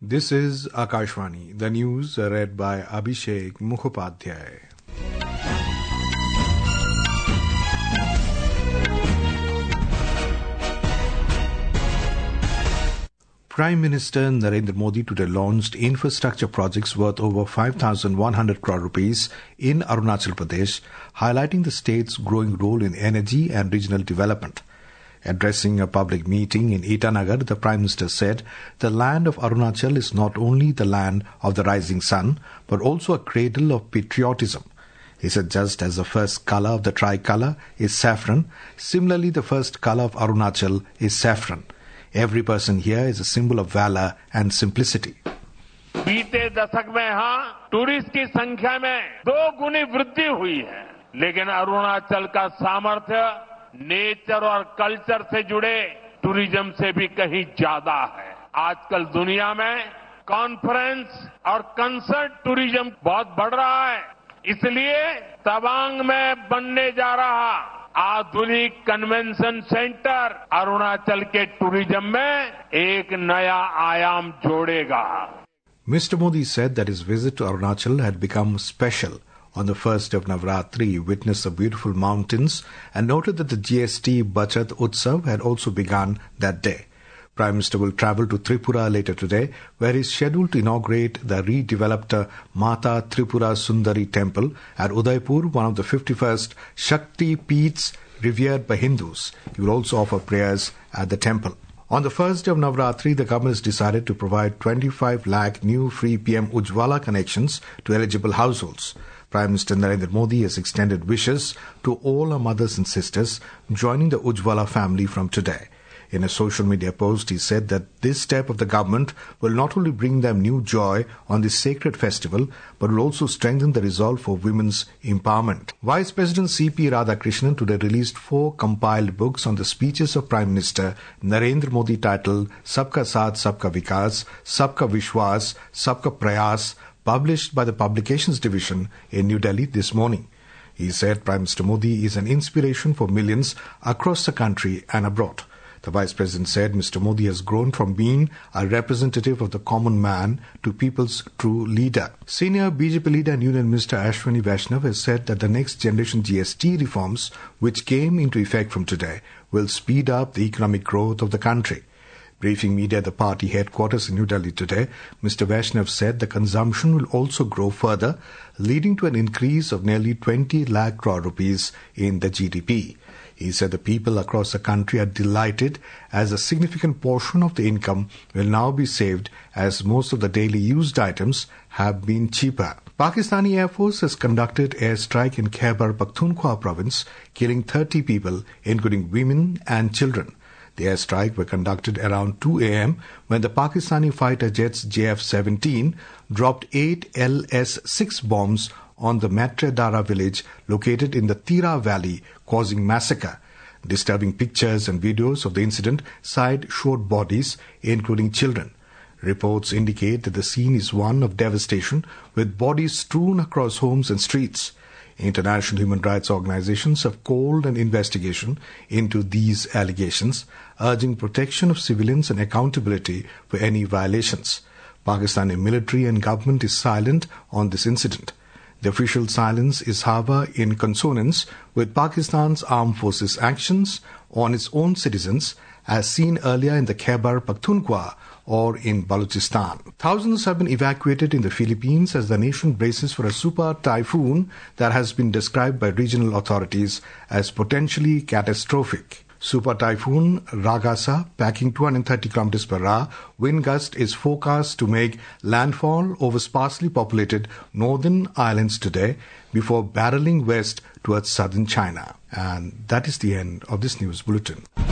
This is Akashvani, the news read by Abhishek Mukhopadhyay. Prime Minister Narendra Modi today launched infrastructure projects worth over 5,100 crore rupees in Arunachal Pradesh, highlighting the state's growing role in energy and regional development. Addressing a public meeting in Itanagar, the Prime Minister said the land of Arunachal is not only the land of the rising sun, but also a cradle of patriotism. He said just as the first colour of the tricolour is saffron, similarly the first colour of Arunachal is saffron. Every person here is a symbol of valor and simplicity. बीते दशक में यहाँ tourist की संख्या में 2 गुनी वृद्धि हुई है, लेकिन अरुणाचल का सामर्थ्य नेचर और कल्चर से जुड़े टूरिज्म से भी कहीं ज्यादा है। आजकल दुनिया में कॉन्फ्रेंस और कंसर्ट टूरिज्म बहुत बढ़ रहा है, इसलिए तवांग में बनने जा रहा आधुनिक कन्वेंशन सेंटर अरुणाचल के टूरिज्म में एक नया आयाम जोड़ेगा। Mr. Modi said that his visit to Arunachal had become special on the first of Navratri, witnessed the beautiful mountains, and noted that the GST Bachat Utsav had also begun that day. Prime Minister will travel to Tripura later today, where he is scheduled to inaugurate the redeveloped Mata Tripura Sundari temple at Udaipur, one of the 51st Shakti Peeths revered by Hindus. He will also offer prayers at the temple. On the first day of Navratri, the government has decided to provide 25 lakh new free PM Ujjwala connections to eligible households. Prime Minister Narendra Modi has extended wishes to all our mothers and sisters joining the Ujjwala family from today. In a social media post, he said that this step of the government will not only bring them new joy on this sacred festival, but will also strengthen the resolve for women's empowerment. Vice President C.P. Radhakrishnan today released 4 compiled books on the speeches of Prime Minister Narendra Modi titled Sabka Saath Sabka Vikas, Sabka Vishwas, Sabka Prayas, published by the Publications Division in New Delhi this morning. He said Prime Minister Modi is an inspiration for millions across the country and abroad. The Vice President said Mr. Modi has grown from being a representative of the common man to people's true leader. Senior BJP leader and Union Minister Ashwini Vaishnav has said that the next generation GST reforms, which came into effect from today, will speed up the economic growth of the country. Briefing media at the party headquarters in New Delhi today, Mr. Vaishnav said the consumption will also grow further, leading to an increase of nearly 20 lakh crore rupees in the GDP. He said the people across the country are delighted as a significant portion of the income will now be saved as most of the daily used items have been cheaper. Pakistani Air Force has conducted airstrike in Khyber Pakhtunkhwa province, killing 30 people, including women and children. The airstrike were conducted around 2 a.m. when the Pakistani fighter jets JF-17 dropped 8 LS-6 bombs on the Matre Dara village located in the Tira Valley, causing massacre. Disturbing pictures and videos of the incident showed bodies, including children. Reports indicate that the scene is one of devastation, with bodies strewn across homes and streets. International human rights organizations have called an investigation into these allegations, urging protection of civilians and accountability for any violations. Pakistani military and government is silent on this incident. The official silence is, however, in consonance with Pakistan's armed forces' actions on its own citizens, as seen earlier in the Khyber Pakhtunkhwa or in Balochistan. Thousands have been evacuated in the Philippines as the nation braces for a super typhoon that has been described by regional authorities as potentially catastrophic. Super Typhoon Ragasa, packing 230 km per hour, wind gust is forecast to make landfall over sparsely populated northern islands today before barreling west towards southern China. And that is the end of this news bulletin.